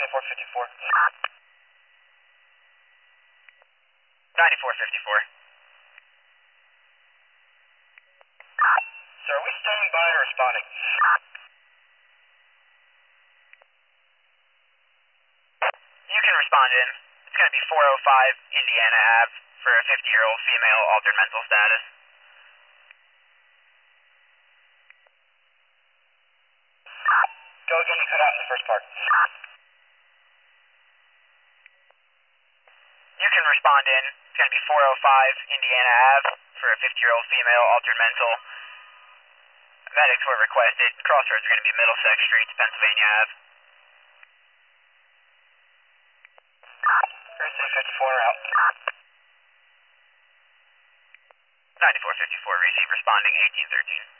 9454. 9454. Sir, are we standing by or responding? You can respond in. It's going to be 405 Indiana Ave for a 50-year-old female altered mental status. Go again, you cut out in the first part. You can respond in. It's going to be 405 Indiana Ave for a 50-year-old female altered mental. Medics were requested. Crossroads are going to be Middlesex Street, Pennsylvania Ave. 3654 out. 9454, receive responding 1813.